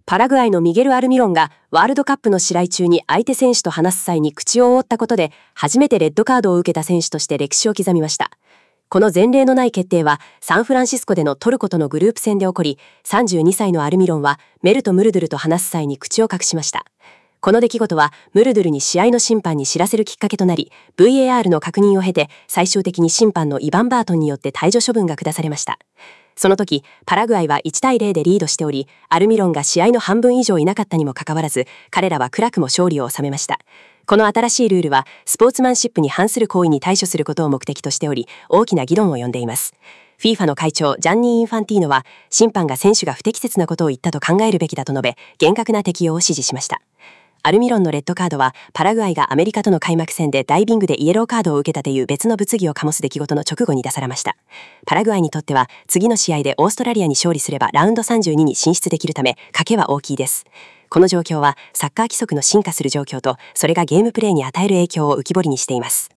パラグアイのミゲル・アルミロンがワールドカップの試合中に相手選手と話す際に口を覆ったことで初めてレッドカードを受けた選手として歴史を刻みました。この前例のない決定はサンフランシスコでのトルコとのグループ戦で起こり、32歳のアルミロンはメルト・ムルドゥルと話す際に口を隠しました。この出来事はムルドゥルに試合の審判に知らせるきっかけとなり、 VAR の確認を経て最終的に審判のイヴァン・バートンによって退場処分が下されました。その時パラグアイは1対0でリードしており、アルミロンが試合の半分以上いなかったにもかかわらず、彼らは暗くも勝利を収めました。この新しいルールはスポーツマンシップに反する行為に対処することを目的としており、大きな議論を呼んでいます。FIFA の会長ジャンニー・インファンティーノは、審判が選手が不適切なことを言ったと考えるべきだと述べ、厳格な適用を指示しました。アルミロンのレッドカードはパラグアイがアメリカとの開幕戦でダイビングでイエローカードを受けたという別の物議を醸す出来事の直後に出されました。パラグアイにとっては次の試合でオーストラリアに勝利すればラウンド32に進出できるため、賭けは大きいです。この状況はサッカー規則の進化する状況と、それがゲームプレーに与える影響を浮き彫りにしています。